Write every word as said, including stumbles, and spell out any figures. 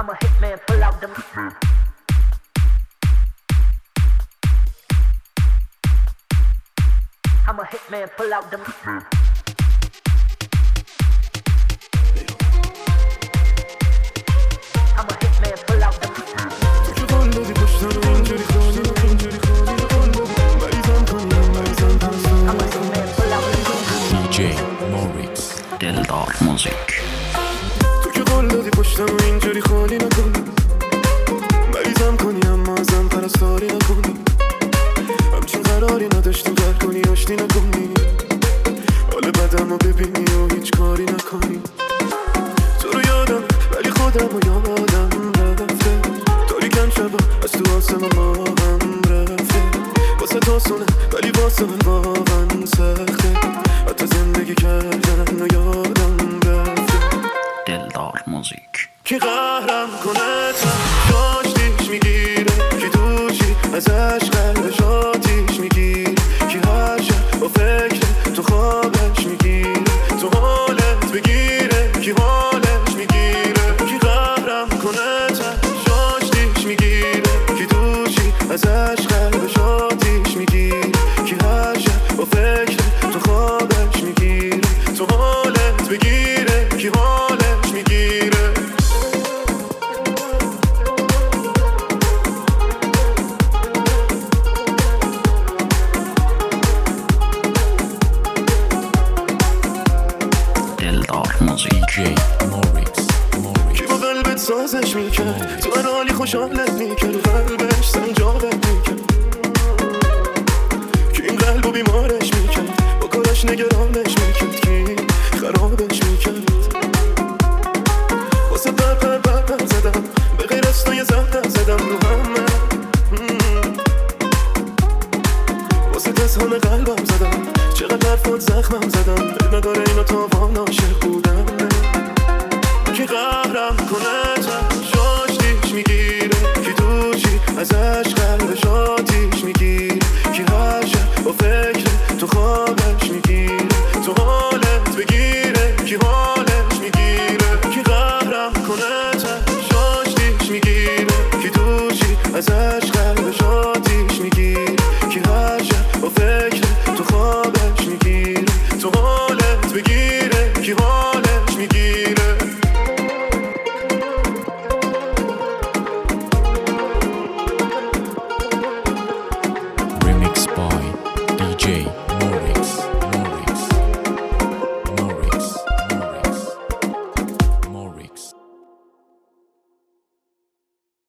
I'm a hitman, pull out them. I'm a hitman, pull out them. I'm a hitman, pull out them. تو که قول دادی پشتم اینجوری خالی اینجوری خالی قول دادی مریضم کنیم مریضم پرستم I'm a hitman, pull out them. دی جی موریکس دلدار موزیک. تو که قول دادی پشتم اینجوری خالی نکنی مریضم کنی اما ازم پرستاری نکنی همچین قراری نداشتیم قهر کنی آشتی نکنی حال بدم رو ببینی و هیچ کاری نکنی تو رو یادم ولی خودم رو یادم رفته تاریکن شبا از تو آسمان ما هم رفته واسه تاسونه ولی واسه من واقعا سخته حتی زندگی کردن و یادم رفته دلدار موزیک. کی قهرم کنه تو داشتیش میگیره کی دوشی ازش قلبش آتیش میگیره کی هر شب با فکر تو خوابش میگیره تو حالت بگیره کی حالش میگیره کی قهرم کنه تو داشتیش میگیره کی دوشی ازش قلبش آتیش میگیره کی هر شب با فکر تو خوابش میگیره تو حالت بگیره کی حالش میگیره دلدار موزیک. دی جی موریکس کی با قلبت سازش میکرد تو هر حالی خوشحالت میکرد و قلبش سنجاقت میکرد کی این قلبو بیمارش میکرد با کارش نگرانش میکرد کی خرابش میکرد واسه پر پر پر پر زدم به غیر از تو یه زهر زدم رو همه واسه تسهام قلبم زدم چقدر حرفات زخمم زدم دل نداره اینا تاوان عاشق بودم کی قهرم کنه تو شاشتیش میگیره کی دوشی ازش